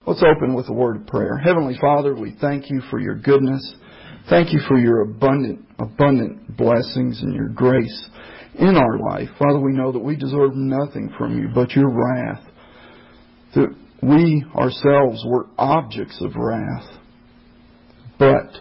Let's open with a word of prayer. Heavenly Father, we thank you for your goodness. Thank you for your abundant blessings and your grace in our life. Father, we know that we deserve nothing from you but your wrath. That we ourselves were objects of wrath. But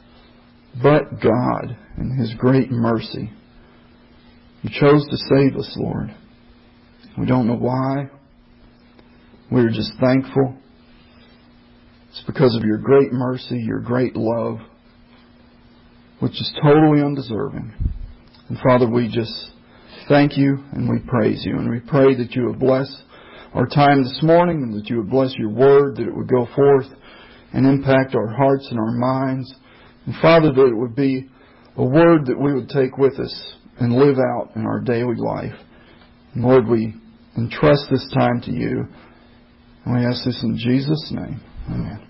God, in His great mercy, He chose to save us, Lord. We don't know why. We're just thankful. It's because of your great mercy, your great love, which is totally undeserving. And Father, we just thank you and we praise you. And we pray that you would bless our time this morning and that you would bless your word, that it would go forth and impact our hearts and our minds. And Father, that it would be a word that we would take with us and live out in our daily life. And Lord, we entrust this time to you. And we ask this in Jesus' name. Amen.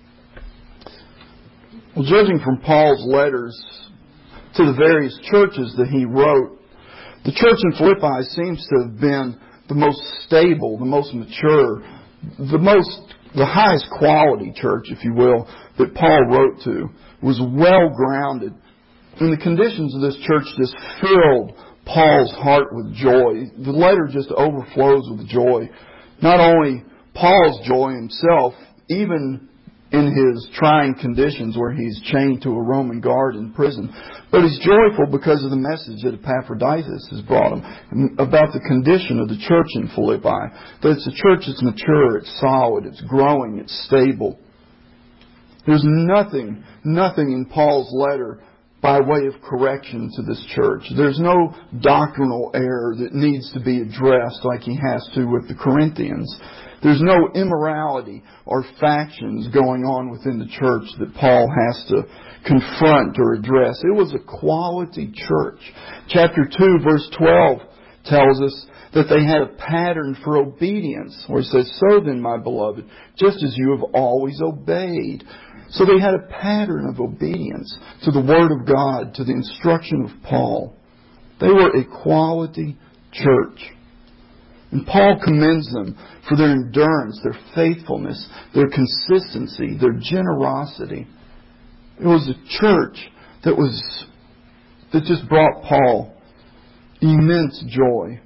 Well, judging from Paul's letters to the various churches that he wrote, the church in Philippi seems to have been the most stable, the most mature, the highest quality church, if you will, that Paul wrote to. It was well grounded. And the conditions of this church just filled Paul's heart with joy. The letter just overflows with joy. Not only Paul's joy himself, even in his trying conditions where he's chained to a Roman guard in prison, but he's joyful because of the message that Epaphroditus has brought him about the condition of the church in Philippi. That it's a church that's mature, it's solid, it's growing, it's stable. There's nothing in Paul's letter by way of correction to this church. There's no doctrinal error that needs to be addressed like he has to with the Corinthians. There's no immorality or factions going on within the church that Paul has to confront or address. It was a quality church. Chapter 2, verse 12 tells us that they had a pattern for obedience, where it says, "So then, my beloved, just as you have always obeyed." So they had a pattern of obedience to the Word of God, to the instruction of Paul. They were a quality church. And Paul commends them for their endurance, their faithfulness, their consistency, their generosity. It was a church that just brought Paul immense joy.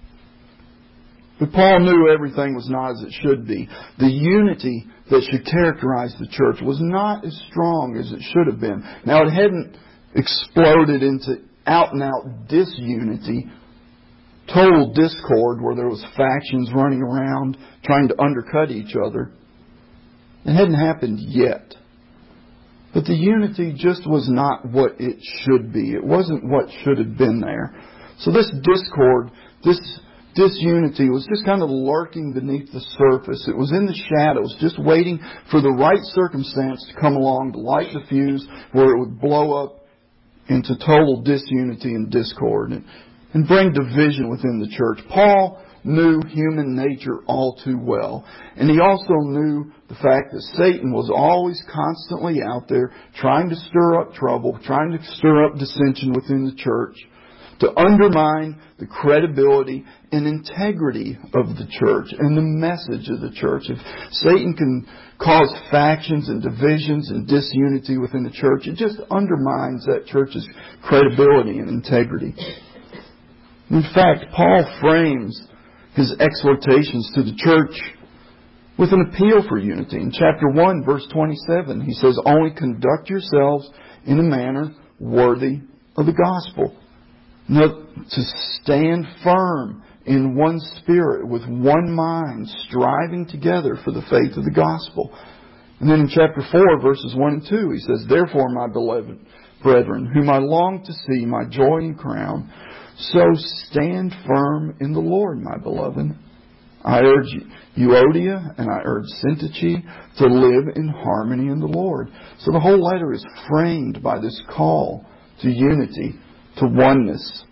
But Paul knew everything was not as it should be. The unity that should characterize the church was not as strong as it should have been. Now, it hadn't exploded into out-and-out disunity, total discord where there was factions running around trying to undercut each other. It hadn't happened yet. But the unity just was not what it should be. It wasn't what should have been there. So this discord, this disunity was just kind of lurking beneath the surface. It was in the shadows, just waiting for the right circumstance to come along to light the fuse where it would blow up into total disunity and discord and bring division within the church. Paul knew human nature all too well. And he also knew the fact that Satan was always constantly out there trying to stir up trouble, trying to stir up dissension within the church, to undermine the credibility and integrity of the church and the message of the church. If Satan can cause factions and divisions and disunity within the church, it just undermines that church's credibility and integrity. In fact, Paul frames his exhortations to the church with an appeal for unity. In chapter 1, verse 27, he says, "Only conduct yourselves in a manner worthy of the gospel." Now, to stand firm in one spirit, with one mind, striving together for the faith of the gospel. And then in chapter 4, verses 1 and 2, he says, "Therefore, my beloved brethren, whom I long to see, my joy and crown, so stand firm in the Lord, my beloved. I urge Euodia and I urge Syntyche to live in harmony in the Lord." So the whole letter is framed by this call to unity, to oneness.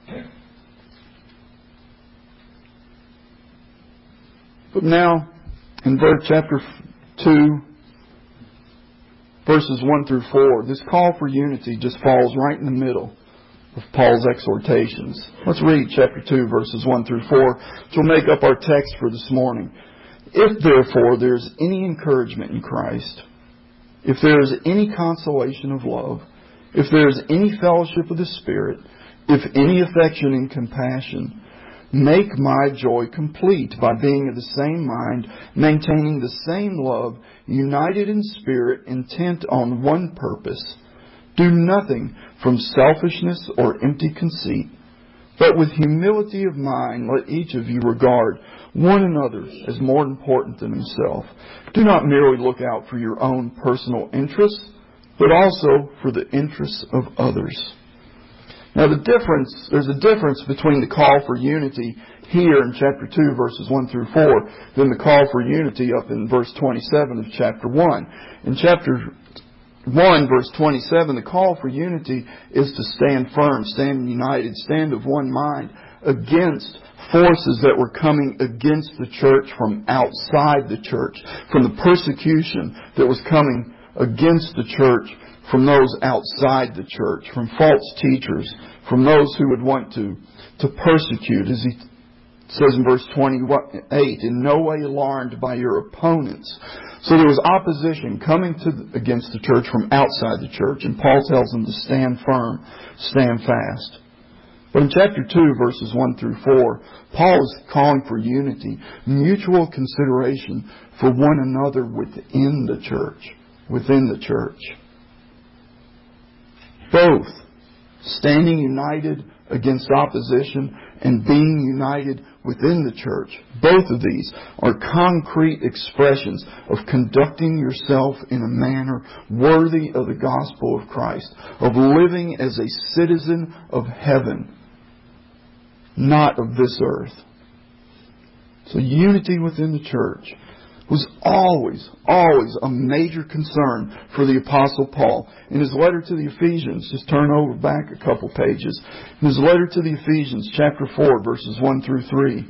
But now, in chapter 2, verses 1 through 4, this call for unity just falls right in the middle of Paul's exhortations. Let's read chapter 2, verses 1 through 4, which will make up our text for this morning. If therefore there is any encouragement in Christ, if there is any consolation of love, if there is any fellowship of the Spirit, if any affection and compassion, make my joy complete by being of the same mind, maintaining the same love, united in spirit, intent on one purpose. Do nothing from selfishness or empty conceit, but with humility of mind let each of you regard one another as more important than himself. Do not merely look out for your own personal interests, but also for the interests of others. Now there's a difference between the call for unity here in chapter 2 verses 1 through 4 than the call for unity up in verse 27 of chapter 1. In chapter 1 verse 27, the call for unity is to stand firm, stand united, stand of one mind against forces that were coming against the church from outside the church, from the persecution that was coming against the church from those outside the church, from false teachers, from those who would want to persecute, as he says in verse 28, in no way alarmed by your opponents. So there was opposition coming against the church from outside the church, and Paul tells them to stand firm, stand fast. But in chapter 2, verses 1 through 4, Paul is calling for unity, mutual consideration for one another within the church. Within the church. Both standing united against opposition and being united within the church. Both of these are concrete expressions of conducting yourself in a manner worthy of the gospel of Christ, of living as a citizen of heaven, not of this earth. So unity within the church was always a major concern for the Apostle Paul. In his letter to the Ephesians, just turn over back a couple pages. In his letter to the Ephesians, chapter 4, verses 1 through 3.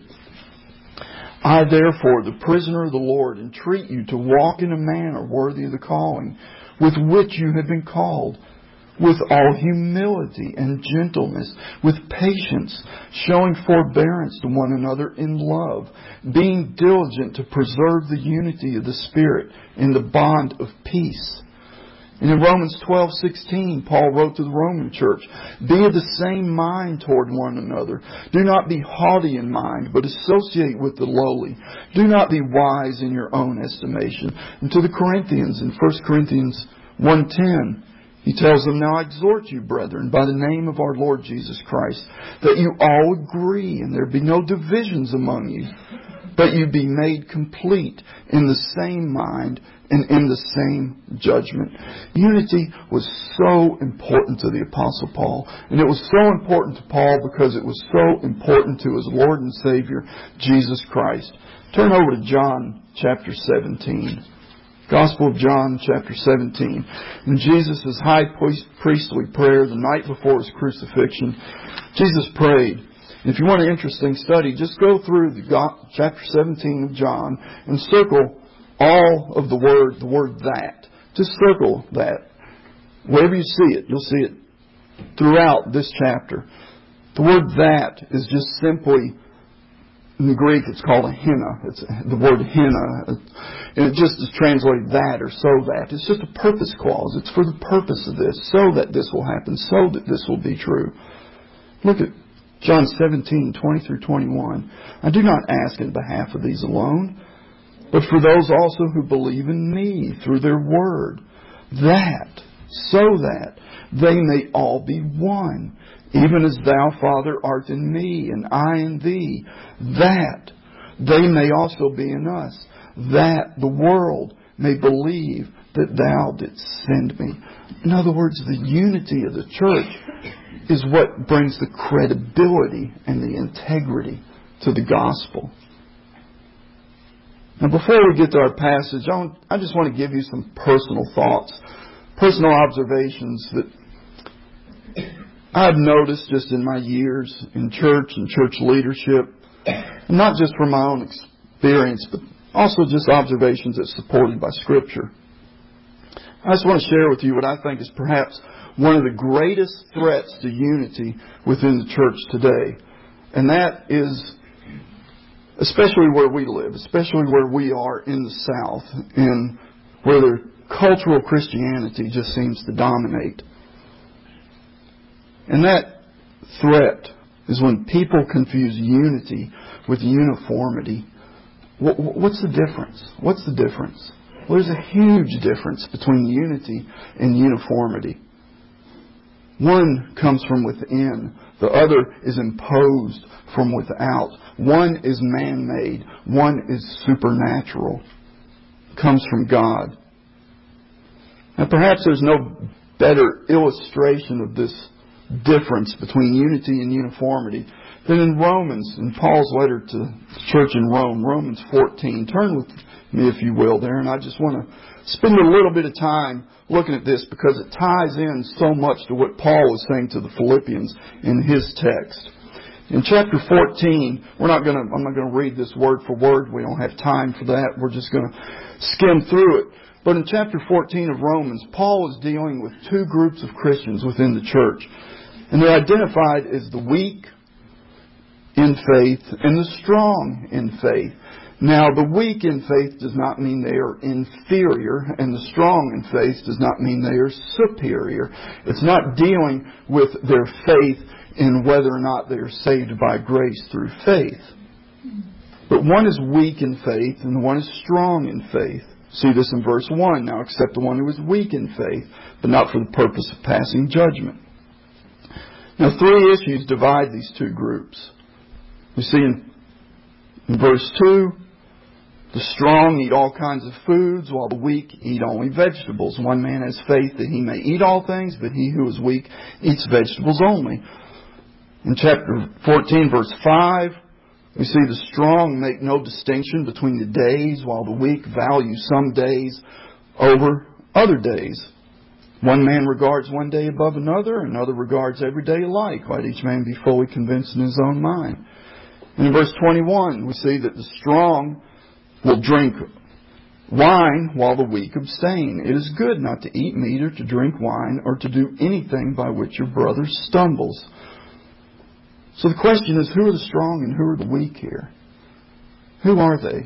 I, therefore, the prisoner of the Lord, entreat you to walk in a manner worthy of the calling with which you have been called, with all humility and gentleness, with patience, showing forbearance to one another in love, being diligent to preserve the unity of the Spirit in the bond of peace. And in Romans 12:16, Paul wrote to the Roman church, be of the same mind toward one another. Do not be haughty in mind, but associate with the lowly. Do not be wise in your own estimation. And to the Corinthians, in 1 Corinthians 1:10, he tells them, now I exhort you, brethren, by the name of our Lord Jesus Christ, that you all agree and there be no divisions among you, but you be made complete in the same mind and in the same judgment. Unity was so important to the Apostle Paul. And it was so important to Paul because it was so important to his Lord and Savior, Jesus Christ. Turn over to John chapter 17. Gospel of John, chapter 17. In Jesus' high priestly prayer the night before his crucifixion, Jesus prayed. And if you want an interesting study, just go through chapter 17 of John and circle all of the word that. Just circle that. Wherever you see it, you'll see it throughout this chapter. The word that is just simply, in the Greek, it's called a hina. It's the word hina. And it just is translated that or so that. It's just a purpose clause. It's for the purpose of this, so that this will happen, so that this will be true. Look at John 17:20 through 21. I do not ask in behalf of these alone, but for those also who believe in me through their word, so that they may all be one, even as thou, Father, art in me, and I in thee, that they may also be in us, that the world may believe that thou didst send me. In other words, the unity of the church is what brings the credibility and the integrity to the gospel. Now, before we get to our passage, I just want to give you some personal thoughts, personal observations that I've noticed just in my years in church and church leadership, not just from my own experience, but also just observations that's supported by Scripture. I just want to share with you what I think is perhaps one of the greatest threats to unity within the church today. And that is especially where we live, especially where we are in the South, and where the cultural Christianity just seems to dominate. And that threat is when people confuse unity with uniformity. What's the difference? What's the difference? Well, there's a huge difference between unity and uniformity. One comes from within. The other is imposed from without. One is man-made. One is supernatural. It comes from God. Now, perhaps there's no better illustration of this difference between unity and uniformity than in Romans, in Paul's letter to the church in Rome, Romans 14. Turn with me, if you will, there, and I just want to spend a little bit of time looking at this because it ties in so much to what Paul was saying to the Philippians in his text. In chapter 14, I'm not going to read this word for word. We don't have time for that. We're just going to skim through it. But in chapter 14 of Romans, Paul is dealing with two groups of Christians within the church. And they're identified as the weak in faith and the strong in faith. Now, the weak in faith does not mean they are inferior, and the strong in faith does not mean they are superior. It's not dealing with their faith in whether or not they are saved by grace through faith. But one is weak in faith and one is strong in faith. See this in verse 1. Now accept the one who is weak in faith, but not for the purpose of passing judgment. Now, three issues divide these two groups. We see in verse 2, the strong eat all kinds of foods, while the weak eat only vegetables. One man has faith that he may eat all things, but he who is weak eats vegetables only. In chapter 14, verse 5, we see the strong make no distinction between the days, while the weak value some days over other days. One man regards one day above another, another regards every day alike. Let each man be fully convinced in his own mind. And in verse 21, we see that the strong will drink wine while the weak abstain. It is good not to eat meat or to drink wine or to do anything by which your brother stumbles. So the question is, who are the strong and who are the weak here? Who are they?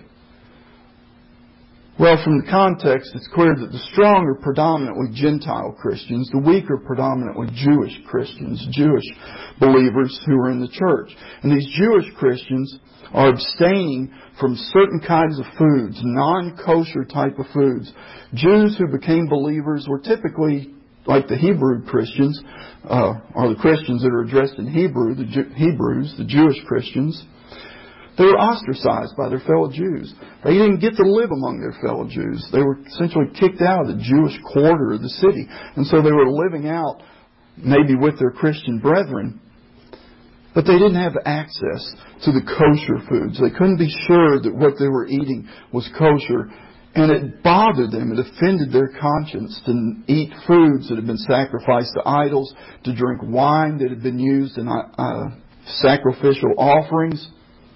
Well, from the context, it's clear that the strong are predominantly Gentile Christians. The weak are predominantly Jewish Christians, Jewish believers who are in the church. And these Jewish Christians are abstaining from certain kinds of foods, non-kosher type of foods. Jews who became believers were typically, like the Hebrew Christians, or the Christians that are addressed in Hebrew, the Hebrews, the Jewish Christians. They were ostracized by their fellow Jews. They didn't get to live among their fellow Jews. They were essentially kicked out of the Jewish quarter of the city. And so they were living out maybe with their Christian brethren. But they didn't have access to the kosher foods. They couldn't be sure that what they were eating was kosher. And it bothered them. It offended their conscience to eat foods that had been sacrificed to idols, to drink wine that had been used in sacrificial offerings.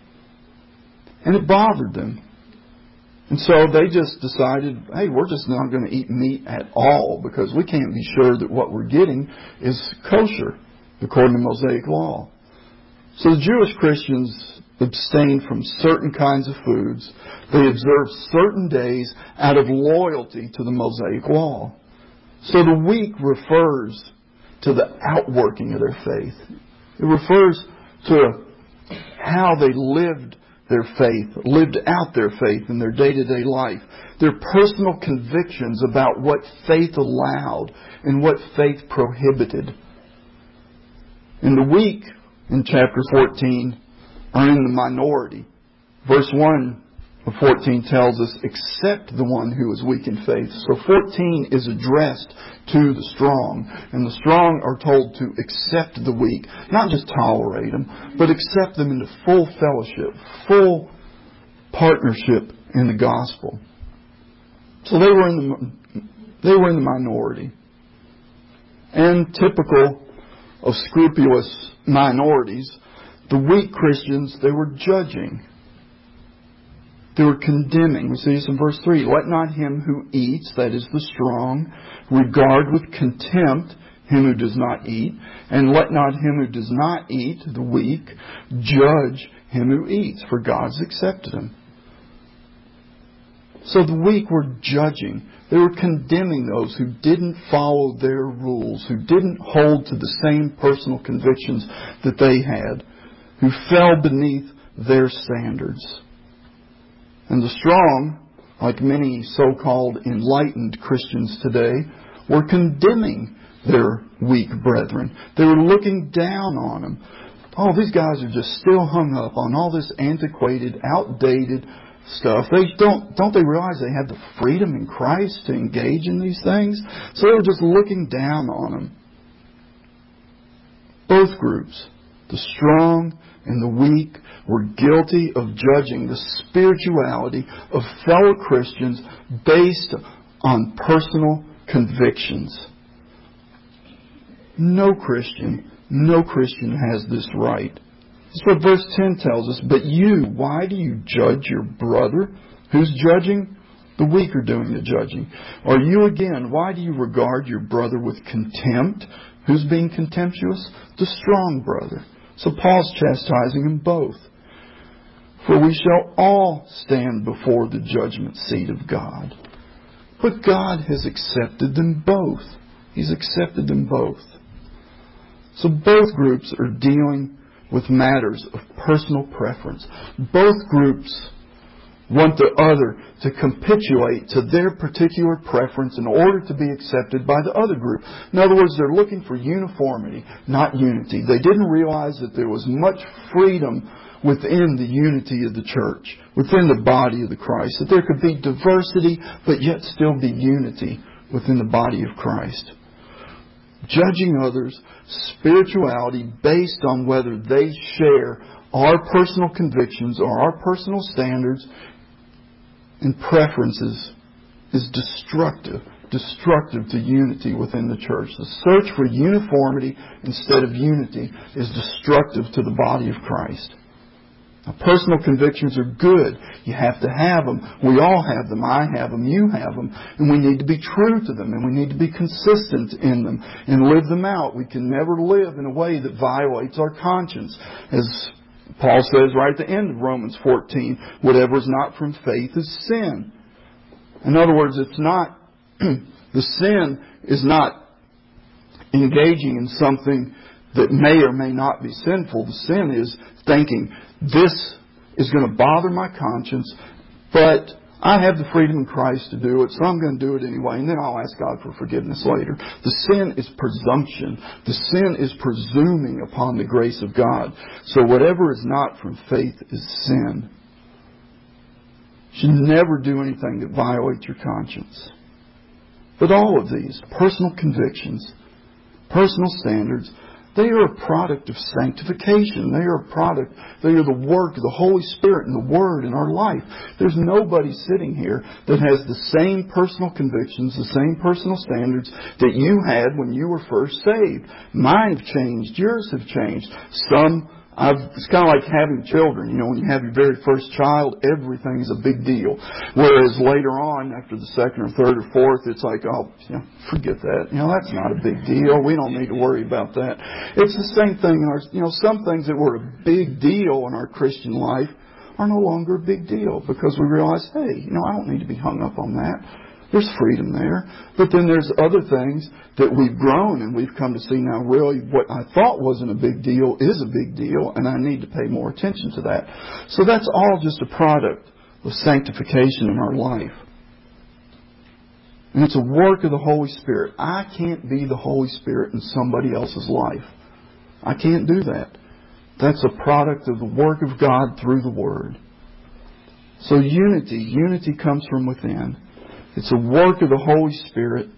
And it bothered them. And so they just decided, hey, we're just not going to eat meat at all because we can't be sure that what we're getting is kosher according to Mosaic law. So the Jewish Christians abstained from certain kinds of foods. They observed certain days out of loyalty to the Mosaic law. So the weak refers to the outworking of their faith. It refers to how they lived their faith, lived out their faith in their day-to-day life. Their personal convictions about what faith allowed and what faith prohibited. And the weak, in chapter 14, are in the minority. Verse 1 of 14 tells us, except the one who is weak in faith. So 14 is addressed to the strong. And the strong are told to accept the weak. Not just tolerate them, but accept them into full fellowship, full partnership in the gospel. So they were in the minority. And typical of scrupulous minorities, the weak Christians, they were judging. They were condemning. We see this in verse 3. Let not him who eats, that is the strong, regard with contempt him who does not eat, and let not him who does not eat, the weak, judge him who eats, for God's accepted him. So the weak were judging. They were condemning those who didn't follow their rules, who didn't hold to the same personal convictions that they had, who fell beneath their standards. And the strong, like many so-called enlightened Christians today, were condemning their weak brethren. They were looking down on them. Oh, these guys are just still hung up on all this antiquated, outdated stuff. Don't they realize they have the freedom in Christ to engage in these things? So they were just looking down on them. Both groups, the strong and the weak, were guilty of judging the spirituality of fellow Christians based on personal convictions. No Christian has this right. That's what verse 10 tells us. But you, why do you judge your brother? Who's judging? The weak are doing the judging. Or you again, why do you regard your brother with contempt? Who's being contemptuous? The strong brother. So Paul's chastising them both. For we shall all stand before the judgment seat of God. But God has accepted them both. He's accepted them both. So both groups are dealing with matters of personal preference. Both groups want the other to capitulate to their particular preference in order to be accepted by the other group. In other words, they're looking for uniformity, not unity. They didn't realize that there was much freedom within the unity of the church, within the body of the Christ, that there could be diversity, but yet still be unity within the body of Christ. Judging others' spirituality based on whether they share our personal convictions or our personal standards and preferences is destructive to unity within the church. The search for uniformity instead of unity is destructive to the body of Christ. Now, personal convictions are good. You have to have them. We all have them. I have them. You have them. And we need to be true to them. And we need to be consistent in them and live them out. We can never live in a way that violates our conscience. As Paul says right at the end of Romans 14, whatever is not from faith is sin. In other words, it's not, the sin is not engaging in something that may or may not be sinful. The sin is thinking, this is going to bother my conscience, but I have the freedom in Christ to do it, so I'm going to do it anyway, and then I'll ask God for forgiveness later. The sin is presumption. The sin is presuming upon the grace of God. So whatever is not from faith is sin. You should never do anything that violates your conscience. But all of these, personal convictions, personal standards, they are a product of sanctification. They are the work of the Holy Spirit and the Word in our life. There's nobody sitting here that has the same personal convictions, the same personal standards that you had when you were first saved. Mine have changed. Yours have changed. It's kind of like having children. You know, when you have your very first child, everything is a big deal. Whereas later on, after the second or third or fourth, it's like, forget that. That's not a big deal. We don't need to worry about that. It's the same thing in our, some things that were a big deal in our Christian life are no longer a big deal because we realize, hey, I don't need to be hung up on that. There's freedom there. But then there's other things that we've grown and we've come to see now really what I thought wasn't a big deal is a big deal, and I need to pay more attention to that. So that's all just a product of sanctification in our life. And it's a work of the Holy Spirit. I can't be the Holy Spirit in somebody else's life. I can't do that. That's a product of the work of God through the Word. So unity comes from within. It's a work of the Holy Spirit.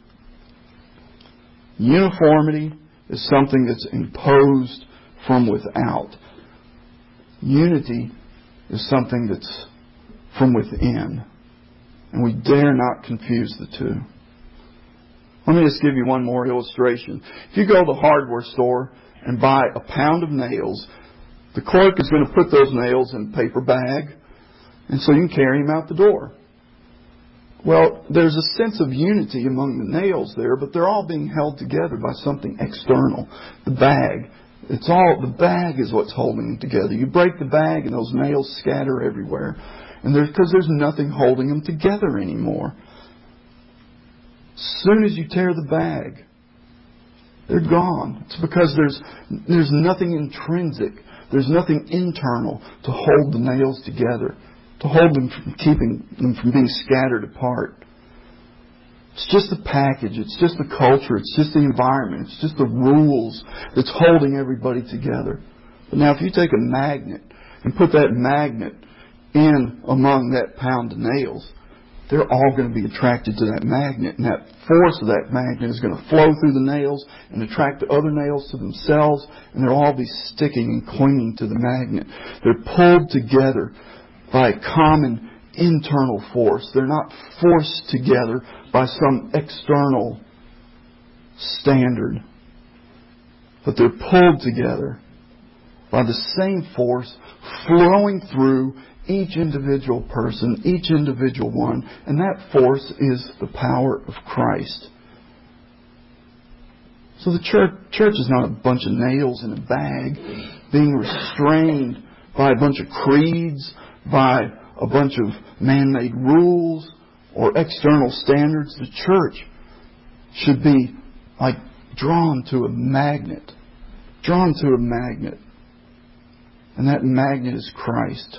Uniformity is something that's imposed from without. Unity is something that's from within. And we dare not confuse the two. Let me just give you one more illustration. If you go to the hardware store and buy a pound of nails, the clerk is going to put those nails in a paper bag, and so you can carry them out the door. Well, there's a sense of unity among the nails there, but they're all being held together by something external. The bag. The bag is what's holding them together. You break the bag and those nails scatter everywhere. And because there's nothing holding them together anymore. As soon as you tear the bag, they're gone. It's because there's nothing intrinsic. There's nothing internal to hold the nails together, to hold them from keeping them from being scattered apart. It's just the package. It's just the culture. It's just the environment. It's just the rules that's holding everybody together. But now if you take a magnet and put that magnet in among that pound of nails, they're all going to be attracted to that magnet. And that force of that magnet is going to flow through the nails and attract the other nails to themselves. And they'll all be sticking and clinging to the magnet. They're pulled together by a common internal force. They're not forced together by some external standard. But they're pulled together by the same force flowing through each individual person, each individual one. And that force is the power of Christ. So the church is not a bunch of nails in a bag being restrained by a bunch of creeds, by a bunch of man-made rules or external standards. The church should be like drawn to a magnet. Drawn to a magnet. And that magnet is Christ.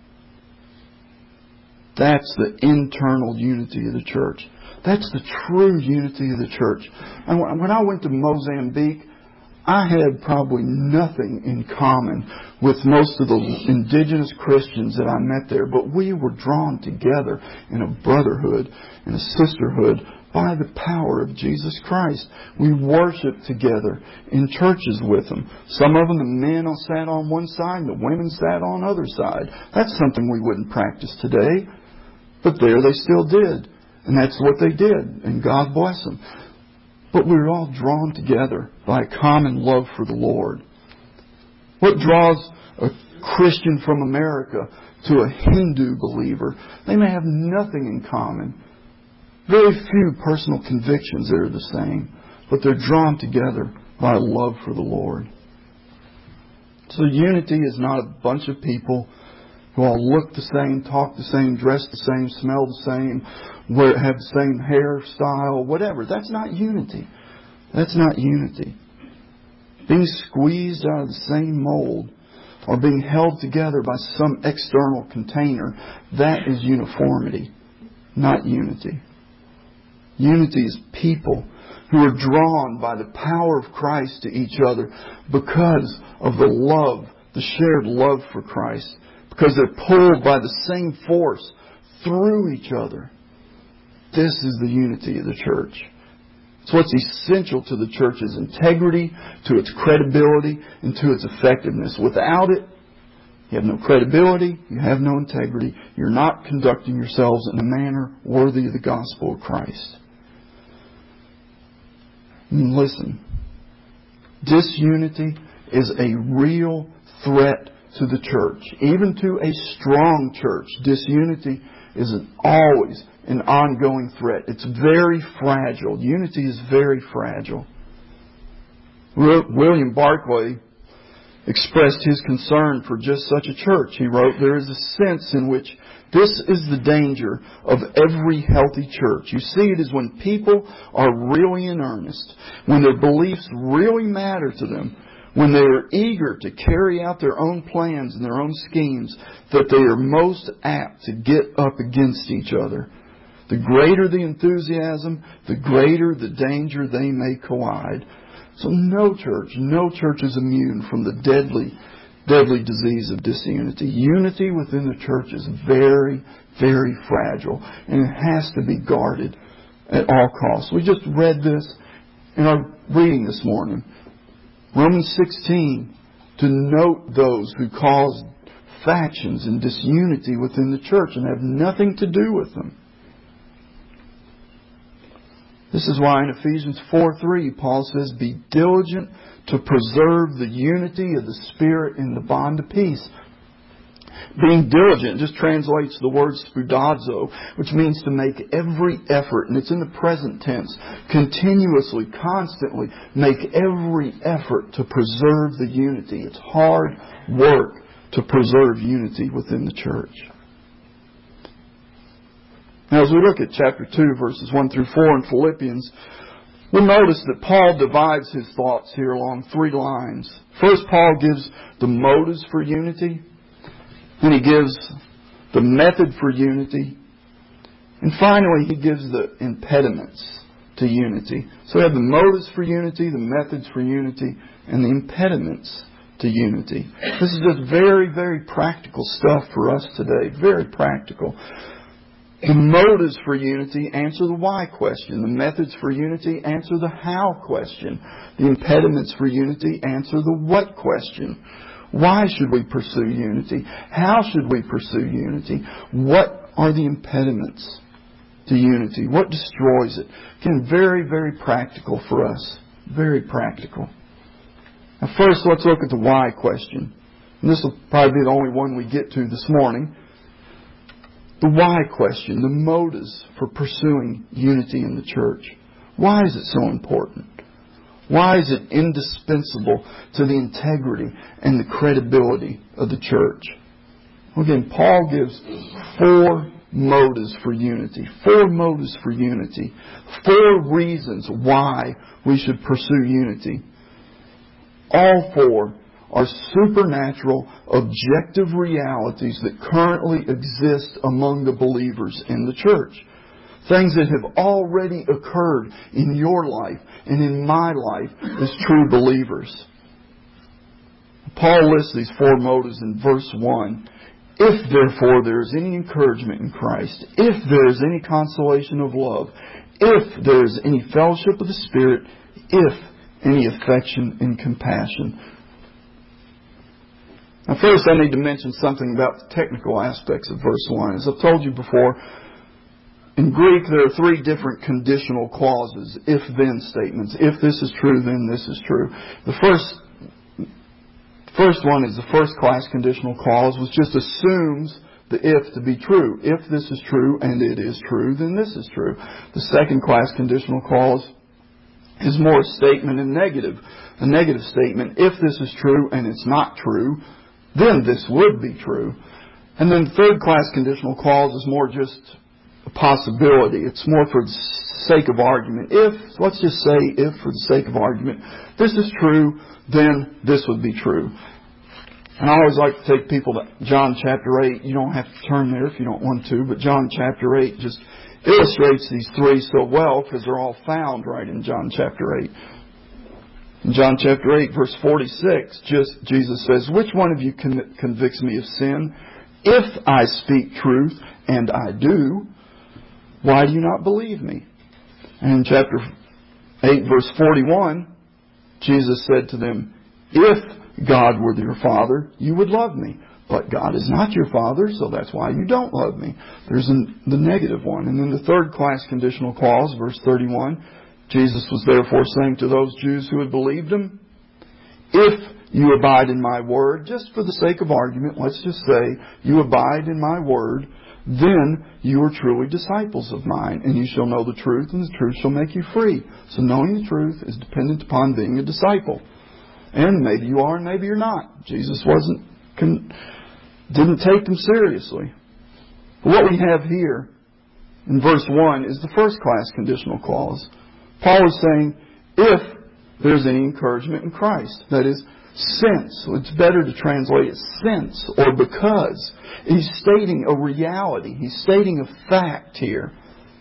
That's the internal unity of the church. That's the true unity of the church. And when I went to Mozambique, I had probably nothing in common with most of the indigenous Christians that I met there, but we were drawn together in a brotherhood and a sisterhood by the power of Jesus Christ. We worshiped together in churches with them. Some of them, the men sat on one side and the women sat on the other side. That's something we wouldn't practice today. But there they still did. And that's what they did. And God bless them. But we were all drawn together by a common love for the Lord. What draws a Christian from America to a Hindu believer? They may have nothing in common. Very few personal convictions that are the same. But they're drawn together by a love for the Lord. So unity is not a bunch of people who all look the same, talk the same, dress the same, smell the same, have the same hairstyle, whatever. That's not unity. That's not unity. Being squeezed out of the same mold or being held together by some external container, that is uniformity, not unity. Unity is people who are drawn by the power of Christ to each other because of the love, the shared love for Christ. Because they're pulled by the same force through each other. This is the unity of the church. It's what's essential to the church's integrity, to its credibility, and to its effectiveness. Without it, you have no credibility, you have no integrity. You're not conducting yourselves in a manner worthy of the gospel of Christ. And listen, disunity is a real threat to the church, even to a strong church. Disunity is always an ongoing threat. It's very fragile. Unity is very fragile. William Barclay expressed his concern for just such a church. He wrote, "There is a sense in which this is the danger of every healthy church. You see, it is when people are really in earnest, when their beliefs really matter to them, when they are eager to carry out their own plans and their own schemes, that they are most apt to get up against each other. The greater the enthusiasm, the greater the danger they may collide." So no church is immune from the deadly disease of disunity. Unity within the church is very, very fragile, and it has to be guarded at all costs. We just read this in our reading this morning. Romans 16, to note those who cause factions and disunity within the church and have nothing to do with them. This is why in Ephesians 4:3, Paul says, "Be diligent to preserve the unity of the Spirit in the bond of peace." Being diligent just translates the word spoudazo, which means to make every effort, and it's in the present tense. Continuously, constantly, make every effort to preserve the unity. It's hard work to preserve unity within the church. Now, as we look at chapter 2, verses 1 through 4 in Philippians, we'll notice that Paul divides his thoughts here along 3 lines. First, Paul gives the motives for unity. Then he gives the method for unity. And finally, he gives the impediments to unity. So we have the motives for unity, the methods for unity, and the impediments to unity. This is just very, very practical stuff for us today. Very practical. The motives for unity answer the why question. The methods for unity answer the how question. The impediments for unity answer the what question. Why should we pursue unity? How should we pursue unity? What are the impediments to unity? What destroys it? Again, very, very practical for us. Very practical. Now first, let's look at the why question. And this will probably be the only one we get to this morning. The why question, the motives for pursuing unity in the church. Why is it so important? Why is it indispensable to the integrity and the credibility of the church? Well, again, Paul gives 4 motives for unity. 4 motives for unity. 4 reasons why we should pursue unity. All 4 are supernatural, objective realities that currently exist among the believers in the church. Things that have already occurred in your life and in my life as true believers. Paul lists these 4 motives in verse 1. If therefore there is any encouragement in Christ, if there is any consolation of love, if there is any fellowship of the Spirit, if any affection and compassion. Now first I need to mention something about the technical aspects of verse 1. As I've told you before, in Greek there are 3 different conditional clauses, if-then statements. If this is true, then this is true. The first one is the first-class conditional clause, which just assumes the if to be true. If this is true and it is true, then this is true. The second-class conditional clause is more a statement in negative. A negative statement, if this is true and it's not true, then this would be true. And then the third-class conditional clause is more just a possibility. It's more for the sake of argument. If, let's just say if for the sake of argument, this is true, then this would be true. And I always like to take people to John chapter 8. You don't have to turn there if you don't want to, but John chapter 8 just illustrates these 3 so well because they're all found right in John chapter 8. In John chapter 8, verse 46, Jesus says, which one of you convicts me of sin? If I speak truth, and I do, why do you not believe me? And in chapter 8, verse 41, Jesus said to them, if God were your Father, you would love me. But God is not your Father, so that's why you don't love me. There's the negative one. And then the third class conditional clause, verse 31, Jesus was therefore saying to those Jews who had believed him, if you abide in my word, just for the sake of argument, let's just say you abide in my word, then you are truly disciples of mine, and you shall know the truth, and the truth shall make you free. So knowing the truth is dependent upon being a disciple. And maybe you are and maybe you're not. Jesus didn't take them seriously. But what we have here in verse 1 is the first class conditional clause. Paul is saying, if there's any encouragement in Christ. That is, since. It's better to translate it since or because. He's stating a reality. He's stating a fact here.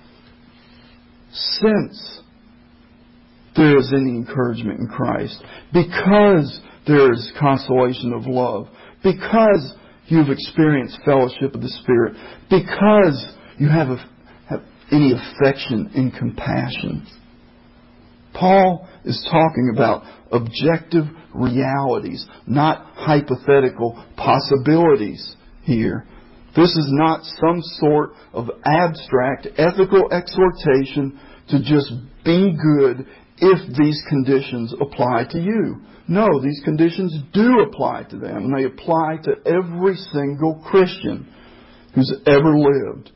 Since there is any encouragement in Christ. Because there is consolation of love. Because you've experienced fellowship of the Spirit. Because you have any affection and compassion. Paul is talking about objective realities, not hypothetical possibilities here. This is not some sort of abstract ethical exhortation to just be good if these conditions apply to you. No, these conditions do apply to them, and they apply to every single Christian who's ever lived.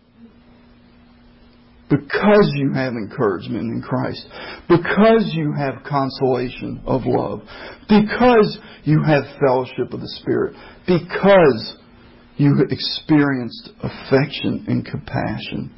Because you have encouragement in Christ, because you have consolation of love, because you have fellowship of the Spirit, because you have experienced affection and compassion,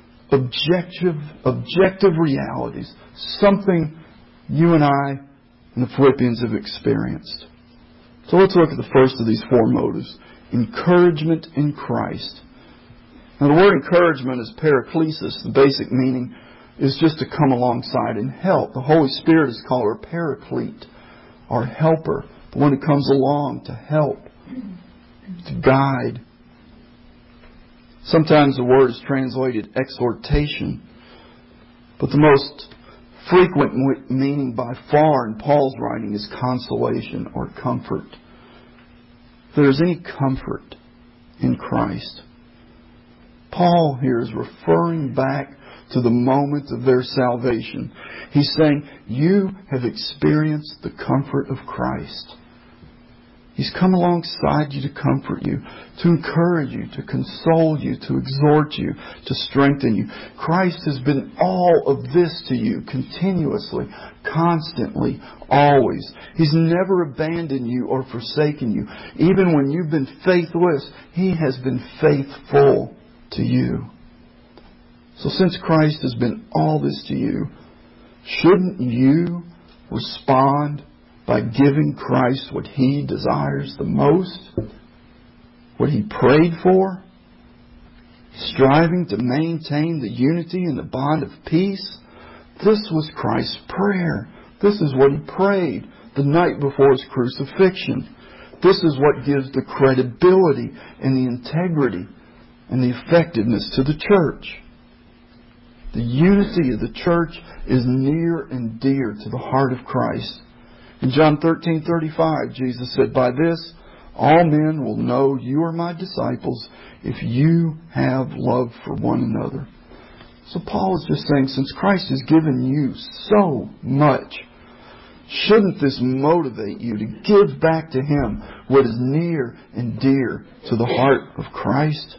objective realities, something you and I and the Philippians have experienced. So let's look at the first of these four motives: encouragement in Christ. Now, the word encouragement is paraklesis. The basic meaning is just to come alongside and help. The Holy Spirit is called our paraclete, our helper, the one who comes along to help, to guide. Sometimes the word is translated exhortation, but the most frequent meaning by far in Paul's writing is consolation or comfort. If there is any comfort in Christ, Paul here is referring back to the moment of their salvation. He's saying, you have experienced the comfort of Christ. He's come alongside you to comfort you, to encourage you, to console you, to exhort you, to strengthen you. Christ has been all of this to you continuously, constantly, always. He's never abandoned you or forsaken you. Even when you've been faithless, He has been faithful to you. So since Christ has been all this to you, shouldn't you respond by giving Christ what He desires the most? What He prayed for? Striving to maintain the unity and the bond of peace? This was Christ's prayer. This is what He prayed the night before His crucifixion. This is what gives the credibility and the integrity and the effectiveness to the church. The unity of the church is near and dear to the heart of Christ. In John 13:35, Jesus said, "By this all men will know you are my disciples if you have love for one another." So Paul is just saying, since Christ has given you so much, shouldn't this motivate you to give back to Him what is near and dear to the heart of Christ?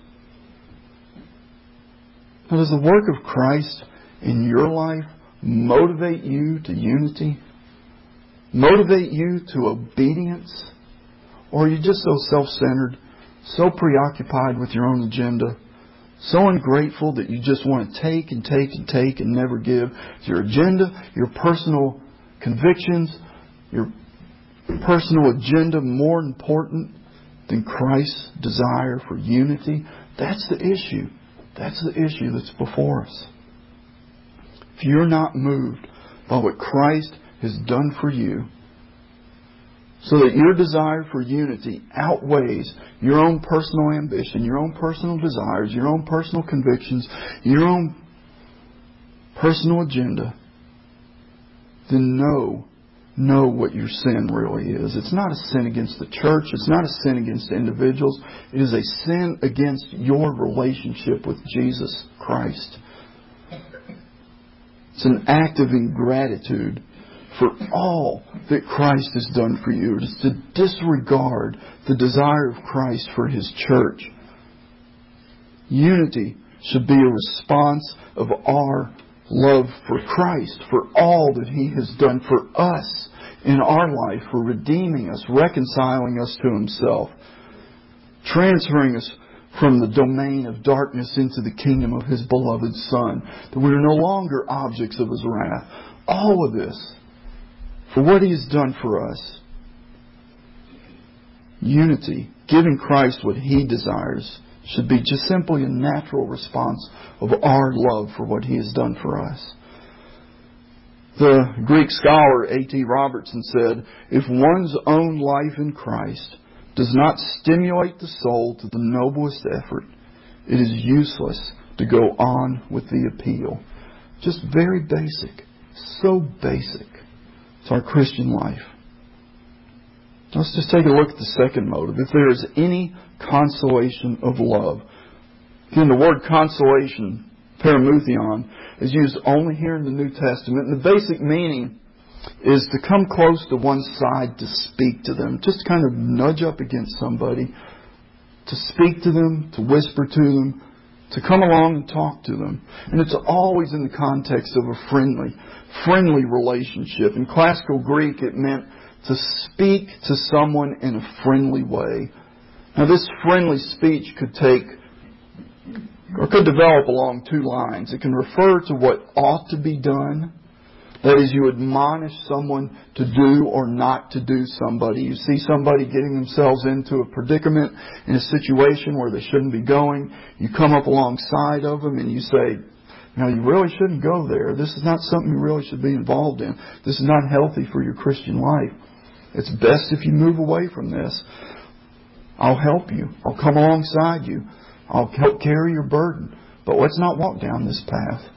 Now, does the work of Christ in your life motivate you to unity? Motivate you to obedience? Or are you just so self-centered, so preoccupied with your own agenda, so ungrateful that you just want to take and take and take and never give? Is your agenda, your personal convictions, your personal agenda more important than Christ's desire for unity? That's the issue. That's the issue that's before us. If you're not moved by what Christ has done for you, so that your desire for unity outweighs your own personal ambition, your own personal desires, your own personal convictions, your own personal agenda, then know what your sin really is. It's not a sin against the church. It's not a sin against individuals. It is a sin against your relationship with Jesus Christ. It's an act of ingratitude for all that Christ has done for you. It is to disregard the desire of Christ for His church. Unity should be a response of our love for Christ, for all that He has done for us in our life, for redeeming us, reconciling us to Himself, transferring us from the domain of darkness into the kingdom of His beloved Son, that we are no longer objects of His wrath. All of this for what He has done for us. Unity, giving Christ what He desires, should be just simply a natural response of our love for what He has done for us. The Greek scholar A.T. Robertson said, "If one's own life in Christ does not stimulate the soul to the noblest effort, it is useless to go on with the appeal." Just very basic. So basic. It's our Christian life. Let's just take a look at the second motive. If there is any consolation of love. Again, the word consolation, paramoutheon, is used only here in the New Testament. And the basic meaning is to come close to one side to speak to them. Just kind of nudge up against somebody, to speak to them, to whisper to them, to come along and talk to them. And it's always in the context of a friendly relationship. In classical Greek, it meant to speak to someone in a friendly way. Now, this friendly speech could develop along two lines. It can refer to what ought to be done. That is, you admonish someone to do or not to do somebody. You see somebody getting themselves into a predicament, in a situation where they shouldn't be going. You come up alongside of them and you say, you really shouldn't go there. This is not something you really should be involved in. This is not healthy for your Christian life. It's best if you move away from this. I'll help you. I'll come alongside you. I'll help carry your burden. But let's not walk down this path.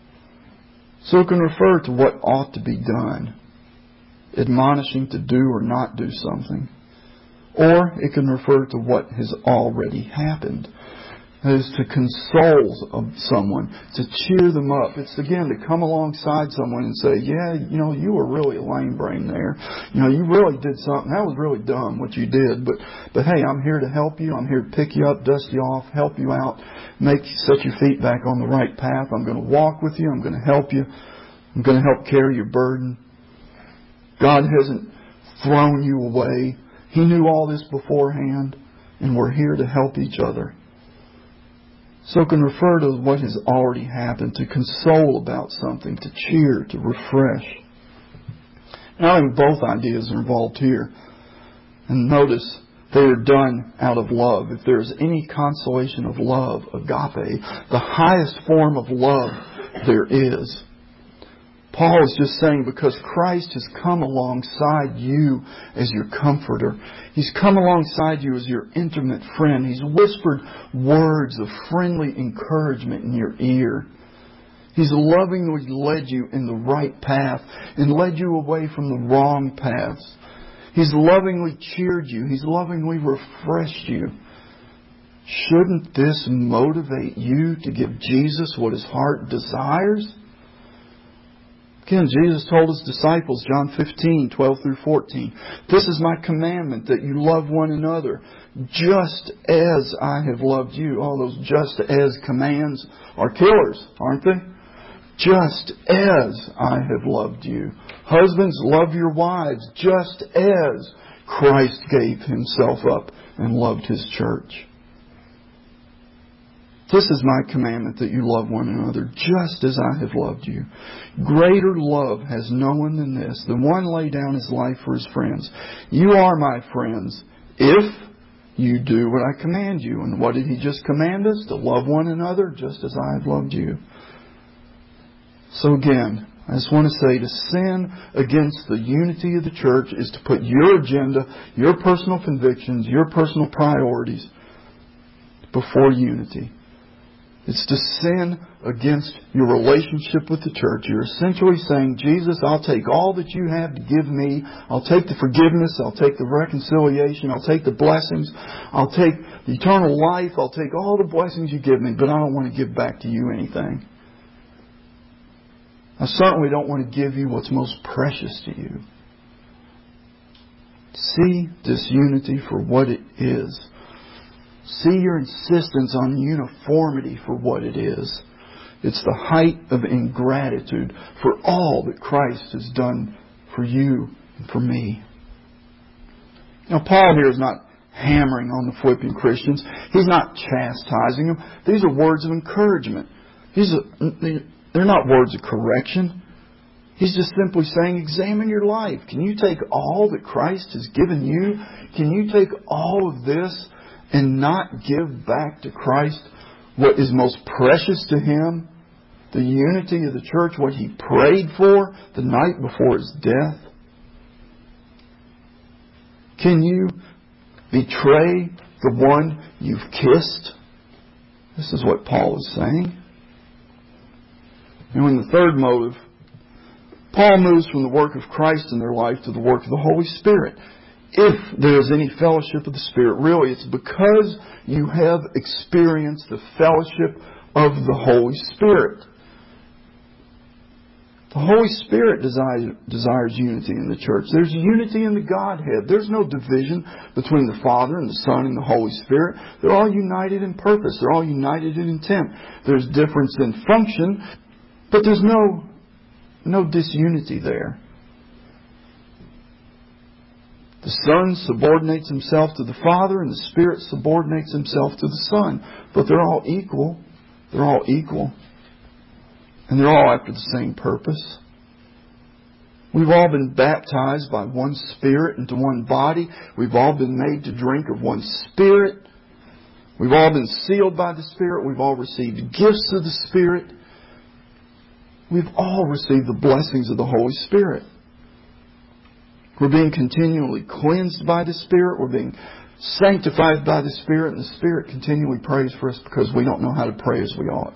So it can refer to what ought to be done, admonishing to do or not do something. Or it can refer to what has already happened. That is, to console someone, to cheer them up. It's, again, to come alongside someone and say, you were really a lame brain there. You really did something. That was really dumb what you did. But hey, I'm here to help you. I'm here to pick you up, dust you off, help you out, set your feet back on the right path. I'm going to walk with you. I'm going to help you. I'm going to help carry your burden. God hasn't thrown you away. He knew all this beforehand, and we're here to help each other. So it can refer to what has already happened, to console about something, to cheer, to refresh. Now, I think both ideas are involved here. And notice, they are done out of love. If there is any consolation of love, agape, the highest form of love there is. Paul is just saying, because Christ has come alongside you as your comforter. He's come alongside you as your intimate friend. He's whispered words of friendly encouragement in your ear. He's lovingly led you in the right path and led you away from the wrong paths. He's lovingly cheered you. He's lovingly refreshed you. Shouldn't this motivate you to give Jesus what His heart desires? Again, Jesus told His disciples, John 15:12 through 14, "This is my commandment, that you love one another, just as I have loved you." All those just as commands are killers, aren't they? Just as I have loved you. Husbands, love your wives, just as Christ gave Himself up and loved His church. This is my commandment, that you love one another, just as I have loved you. Greater love has no one than this, than one lay down his life for his friends. You are my friends, if you do what I command you. And what did He just command us? To love one another, just as I have loved you. So again, I just want to say, to sin against the unity of the church is to put your agenda, your personal convictions, your personal priorities before unity. It's to sin against your relationship with the church. You're essentially saying, Jesus, I'll take all that you have to give me. I'll take the forgiveness. I'll take the reconciliation. I'll take the blessings. I'll take the eternal life. I'll take all the blessings you give me, but I don't want to give back to you anything. I certainly don't want to give you what's most precious to you. See disunity for what it is. See your insistence on uniformity for what it is. It's the height of ingratitude for all that Christ has done for you and for me. Now, Paul here is not hammering on the Philippian Christians. He's not chastising them. These are words of encouragement. They're not words of correction. He's just simply saying, examine your life. Can you take all that Christ has given you? Can you take all of this and not give back to Christ what is most precious to Him? The unity of the church, what He prayed for the night before His death? Can you betray the one you've kissed? This is what Paul is saying. And in the third motive, Paul moves from the work of Christ in their life to the work of the Holy Spirit. If there is any fellowship of the Spirit, really it's because you have experienced the fellowship of the Holy Spirit. The Holy Spirit desires unity in the church. There's unity in the Godhead. There's no division between the Father and the Son and the Holy Spirit. They're all united in purpose. They're all united in intent. There's difference in function, but there's no disunity there. The Son subordinates Himself to the Father, and the Spirit subordinates Himself to the Son. But they're all equal. They're all equal. And they're all after the same purpose. We've all been baptized by one Spirit into one body. We've all been made to drink of one Spirit. We've all been sealed by the Spirit. We've all received gifts of the Spirit. We've all received the blessings of the Holy Spirit. We're being continually cleansed by the Spirit. We're being sanctified by the Spirit. And the Spirit continually prays for us because we don't know how to pray as we ought.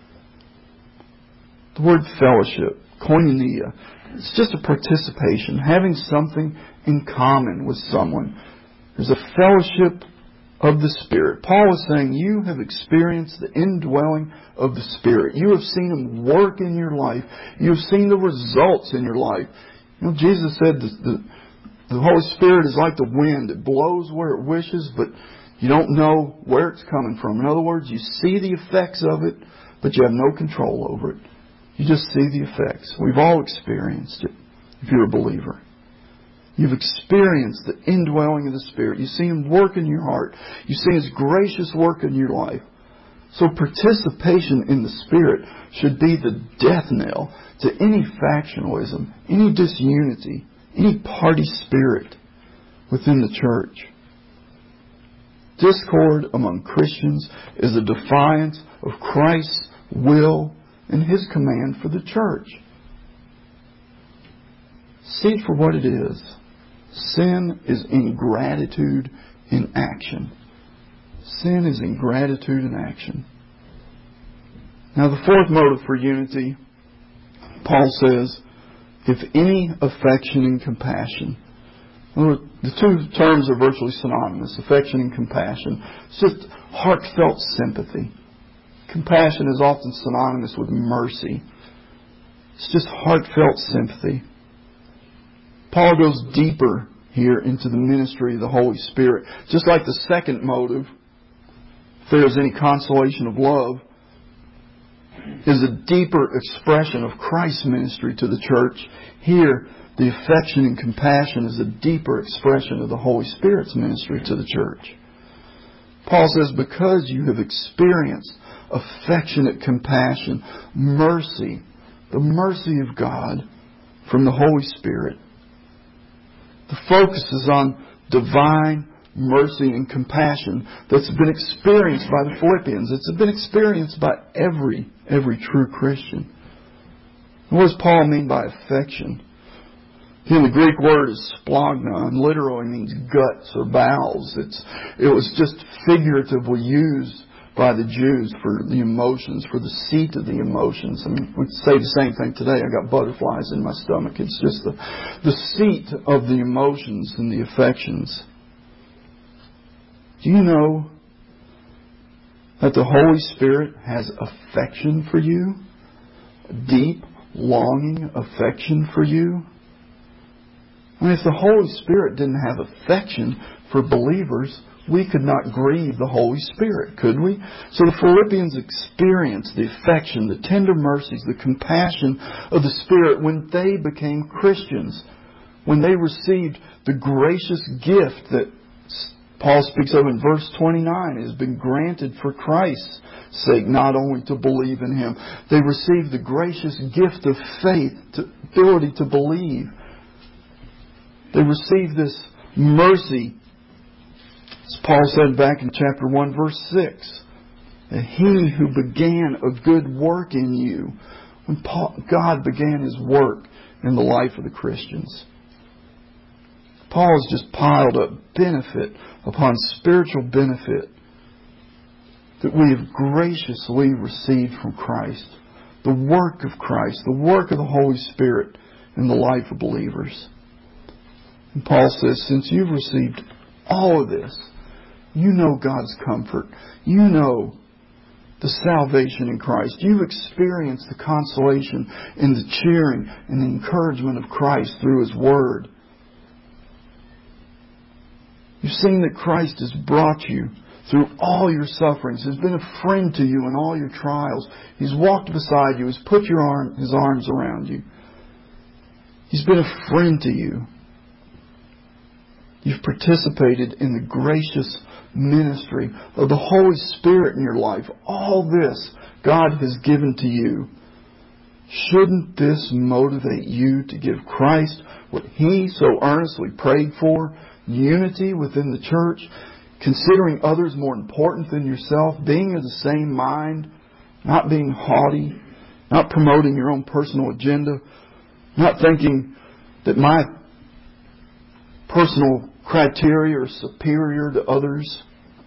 The word fellowship, koinonia, it's just a participation, having something in common with someone. There's a fellowship of the Spirit. Paul is saying you have experienced the indwelling of the Spirit. You have seen Him work in your life. You have seen the results in your life. You know, Jesus said the Holy Spirit is like the wind. It blows where it wishes, but you don't know where it's coming from. In other words, you see the effects of it, but you have no control over it. You just see the effects. We've all experienced it, if you're a believer. You've experienced the indwelling of the Spirit. You see Him work in your heart. You see His gracious work in your life. So participation in the Spirit should be the death knell to any factionalism, any disunity, any party spirit within the church. Discord among Christians is a defiance of Christ's will and His command for the church. See it for what it is. Sin is ingratitude in action. Sin is ingratitude in action. Now the fourth motive for unity, Paul says, if any affection and compassion. The two terms are virtually synonymous, affection and compassion. It's just heartfelt sympathy. Compassion is often synonymous with mercy. It's just heartfelt sympathy. Paul goes deeper here into the ministry of the Holy Spirit. Just like the second motive, if there is any consolation of love, is a deeper expression of Christ's ministry to the church. Here, the affection and compassion is a deeper expression of the Holy Spirit's ministry to the church. Paul says, because you have experienced affectionate compassion, mercy, the mercy of God from the Holy Spirit. The focus is on divine mercy and compassion that's been experienced by the Philippians. It's been experienced by every true Christian. What does Paul mean by affection? Again, the Greek word is splagna, and literally means guts or bowels. It was just figuratively used by the Jews for the emotions, for the seat of the emotions. I mean, we'd say the same thing today. I got butterflies in my stomach. It's just the seat of the emotions and the affections. Do you know that the Holy Spirit has affection for you? A deep, longing affection for you? I mean, if the Holy Spirit didn't have affection for believers, we could not grieve the Holy Spirit, could we? So the Philippians experienced the affection, the tender mercies, the compassion of the Spirit when they became Christians, when they received the gracious gift that Paul speaks of in verse 29, has been granted for Christ's sake, not only to believe in Him. They received the gracious gift of faith, the ability to believe. They received this mercy, as Paul said back in chapter 1, verse 6, that He who began a good work in you, when God began His work in the life of the Christians. Paul has just piled up benefit upon spiritual benefit that we have graciously received from Christ. The work of Christ, the work of the Holy Spirit in the life of believers. And Paul says, since you've received all of this, you know God's comfort. You know the salvation in Christ. You've experienced the consolation and the cheering and the encouragement of Christ through His Word. You've seen that Christ has brought you through all your sufferings. He's been a friend to you in all your trials. He's walked beside you. He's put His arms around you. He's been a friend to you. You've participated in the gracious ministry of the Holy Spirit in your life. All this God has given to you. Shouldn't this motivate you to give Christ what He so earnestly prayed for? Unity within the church, considering others more important than yourself, being of the same mind, not being haughty, not promoting your own personal agenda, not thinking that my personal criteria are superior to others.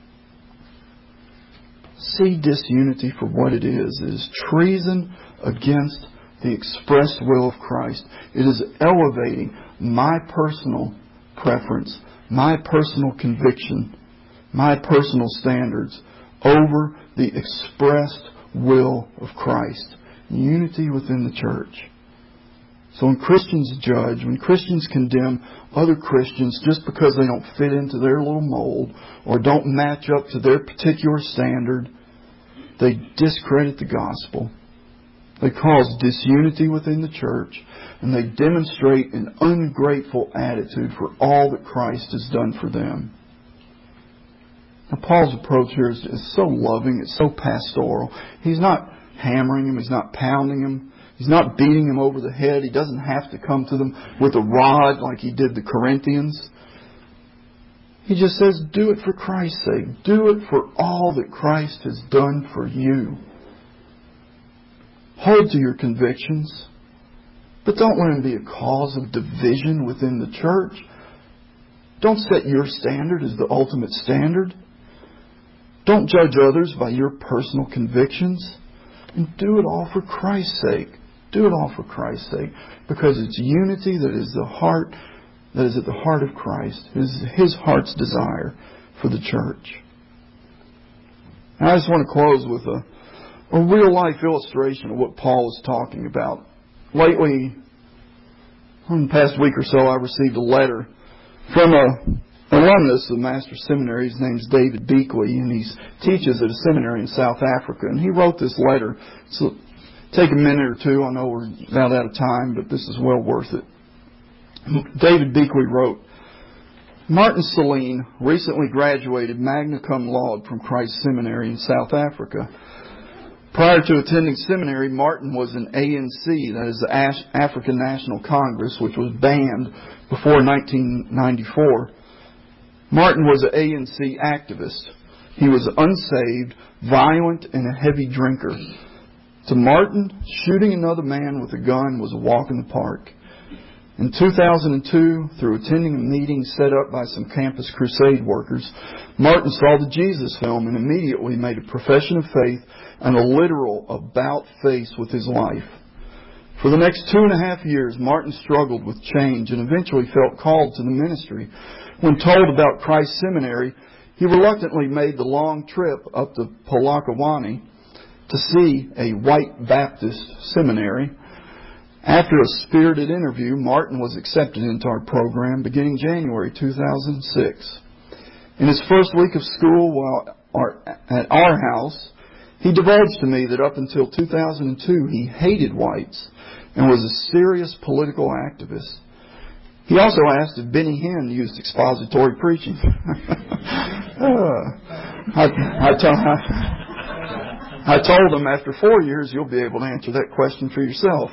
See disunity for what it is. It is treason against the expressed will of Christ. It is elevating my personal preference, my personal conviction, my personal standards over the expressed will of Christ. Unity within the church. So when Christians judge, when Christians condemn other Christians just because they don't fit into their little mold or don't match up to their particular standard, they discredit the gospel. They cause disunity within the church, and they demonstrate an ungrateful attitude for all that Christ has done for them. Now, Paul's approach here is so loving, it's so pastoral. He's not hammering him, he's not pounding him, he's not beating him over the head. He doesn't have to come to them with a rod like he did the Corinthians. He just says, do it for Christ's sake. Do it for all that Christ has done for you. Hold to your convictions, but don't let them be a cause of division within the church. Don't set your standard as the ultimate standard. Don't judge others by your personal convictions. And do it all for Christ's sake. Do it all for Christ's sake. Because it's unity that is at the heart of Christ. It is His heart's desire for the church. And I just want to close with a real-life illustration of what Paul is talking about. Lately, in the past week or so, I received a letter from an alumnus of Master Seminary. His name is David Beakley, and he teaches at a seminary in South Africa. And he wrote this letter. So take a minute or two. I know we're about out of time, but this is well worth it. David Beakley wrote, Martin Saleen recently graduated magna cum laude from Christ Seminary in South Africa. Prior to attending seminary, Martin was an ANC, that is the African National Congress, which was banned before 1994. Martin was an ANC activist. He was unsaved, violent, and a heavy drinker. To Martin, shooting another man with a gun was a walk in the park. In 2002, through attending a meeting set up by some Campus Crusade workers, Martin saw the Jesus film and immediately made a profession of faith and a literal about-face with his life. For the next 2.5 years, Martin struggled with change and eventually felt called to the ministry. When told about Christ Seminary, he reluctantly made the long trip up to Polokwane to see a white Baptist seminary. After a spirited interview, Martin was accepted into our program beginning January 2006. In his first week of school while at our house, he divulged to me that up until 2002 he hated whites and was a serious political activist. He also asked if Benny Hinn used expository preaching. I told him after 4 years you'll be able to answer that question for yourself.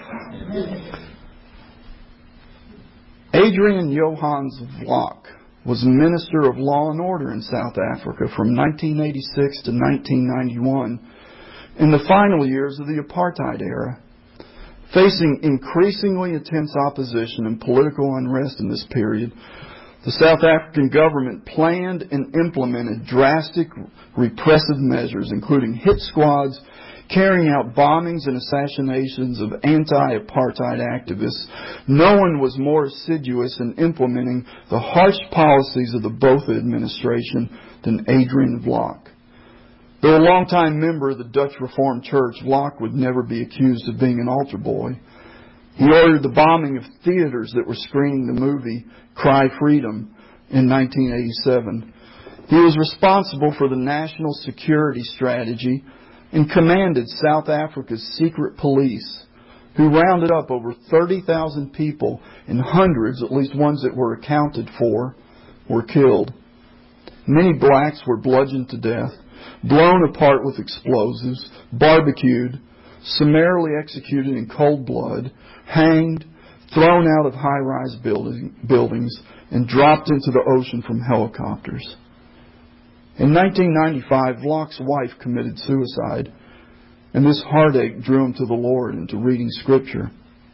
Adrian Johannes Vlok was Minister of Law and Order in South Africa from 1986 to 1991 in the final years of the apartheid era. Facing increasingly intense opposition and political unrest in this period, the South African government planned and implemented drastic repressive measures, including hit squads, carrying out bombings and assassinations of anti-apartheid activists. No one was more assiduous in implementing the harsh policies of the Botha administration than Adrian Vlok. Though a longtime member of the Dutch Reformed Church, Vlok would never be accused of being an altar boy. He ordered the bombing of theaters that were screening the movie Cry Freedom in 1987. He was responsible for the national security strategy and commanded South Africa's secret police, who rounded up over 30,000 people, and hundreds, at least ones that were accounted for, were killed. Many blacks were bludgeoned to death, blown apart with explosives, barbecued, summarily executed in cold blood, hanged, thrown out of high-rise buildings, and dropped into the ocean from helicopters. In 1995, Vlok's wife committed suicide, and this heartache drew him to the Lord and to reading Scripture.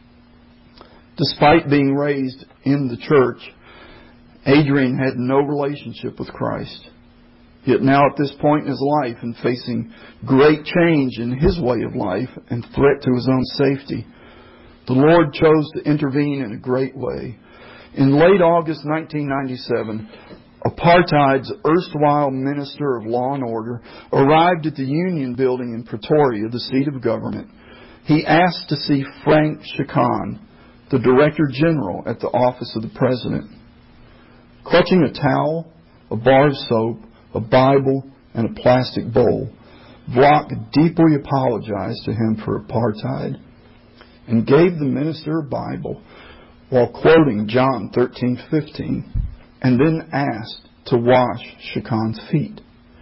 Despite being raised in the church, Adrian had no relationship with Christ. Yet now at this point in his life and facing great change in his way of life and threat to his own safety, the Lord chose to intervene in a great way. In late August 1997, Apartheid's erstwhile Minister of Law and Order arrived at the Union Building in Pretoria, the seat of government. He asked to see Frank Chikane, the Director General at the office of the President. Clutching a towel, a bar of soap, a Bible, and a plastic bowl, Vlok deeply apologized to him for apartheid and gave the minister a Bible while quoting John 13:15, and then asked to wash Chikane's feet.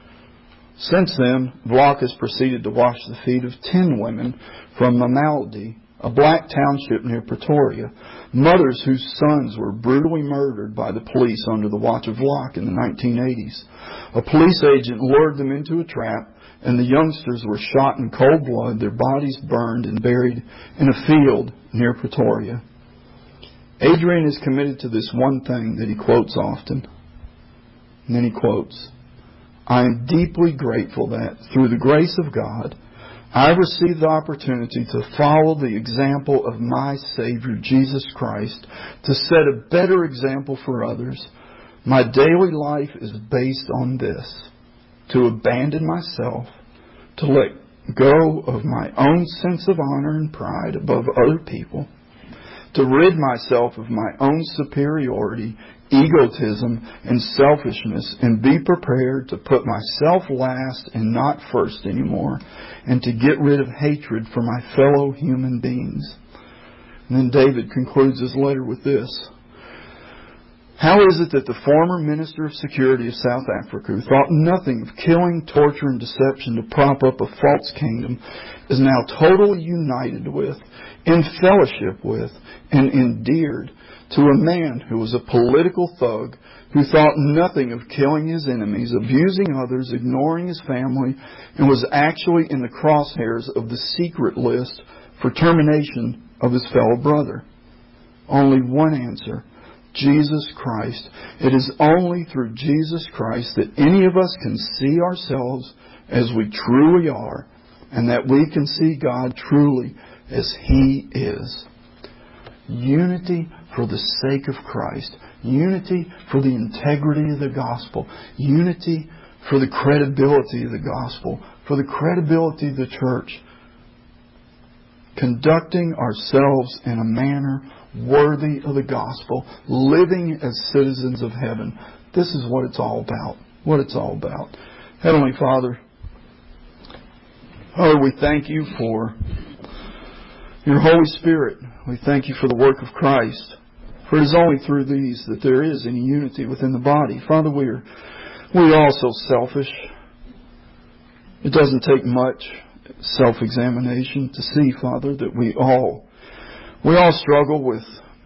Since then, Vlok has proceeded to wash the feet of 10 women from Mamelodi, a black township near Pretoria, mothers whose sons were brutally murdered by the police under the watch of Vlok in the 1980s. A police agent lured them into a trap, and the youngsters were shot in cold blood, their bodies burned and buried in a field near Pretoria. Adrian is committed to this one thing that he quotes often. And then he quotes, "I am deeply grateful that, through the grace of God, I received the opportunity to follow the example of my Savior, Jesus Christ, to set a better example for others. My daily life is based on this: to abandon myself, to let go of my own sense of honor and pride above other people, to rid myself of my own superiority, egotism, and selfishness, and be prepared to put myself last and not first anymore, and to get rid of hatred for my fellow human beings." And then David concludes his letter with this: "How is it that the former Minister of Security of South Africa, who thought nothing of killing, torture, and deception to prop up a false kingdom, is now totally united with, in fellowship with, and endeared to a man who was a political thug, who thought nothing of killing his enemies, abusing others, ignoring his family, and was actually in the crosshairs of the secret list for termination of his fellow brother? Only one answer: Jesus Christ. It is only through Jesus Christ that any of us can see ourselves as we truly are, and that we can see God truly as He is." Unity for the sake of Christ. Unity for the integrity of the gospel. Unity for the credibility of the gospel. For the credibility of the church. Conducting ourselves in a manner worthy of the gospel. Living as citizens of heaven. This is what it's all about. What it's all about. Heavenly Father, we thank You for Your Holy Spirit. We thank You for the work of Christ. For it is only through these that there is any unity within the body. Father, we're all so selfish. It doesn't take much self-examination to see, Father, that we all struggle with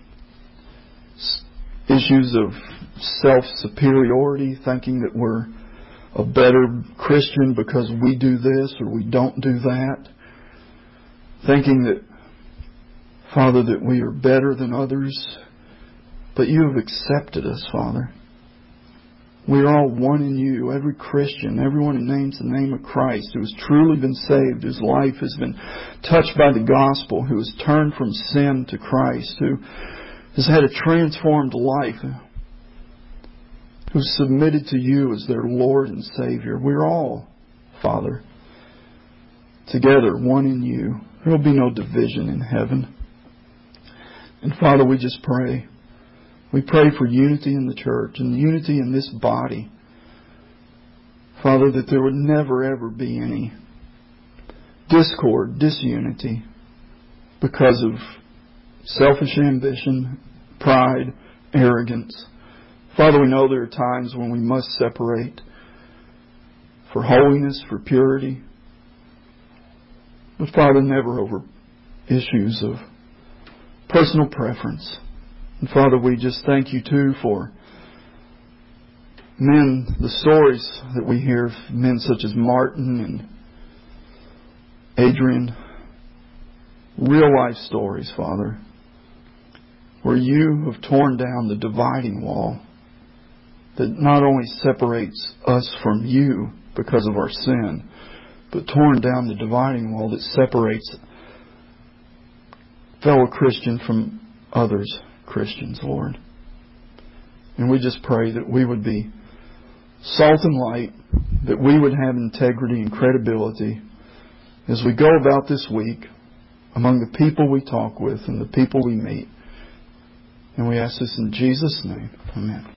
issues of self-superiority, thinking that we're a better Christian because we do this or we don't do that. Thinking that, Father, that we are better than others. But You have accepted us, Father. We are all one in You. Every Christian, everyone who names the name of Christ, who has truly been saved, whose life has been touched by the gospel, who has turned from sin to Christ, who has had a transformed life, who's submitted to You as their Lord and Savior. We're all Father. Together, one in You. There will be no division in heaven. And Father, we just pray. We pray for unity in the church and unity in this body. Father, that there would never ever be any discord, disunity because of selfish ambition, pride, arrogance. Father, we know there are times when we must separate for holiness, for purity. But Father, never over issues of personal preference. And Father, we just thank You too for men, the stories that we hear of men such as Martin and Adrian. Real life stories, Father, where You have torn down the dividing wall that not only separates us from You because of our sin, but torn down the dividing wall that separates fellow Christian from others Christians, Lord. And we just pray that we would be salt and light, that we would have integrity and credibility as we go about this week among the people we talk with and the people we meet. And we ask this in Jesus' name. Amen.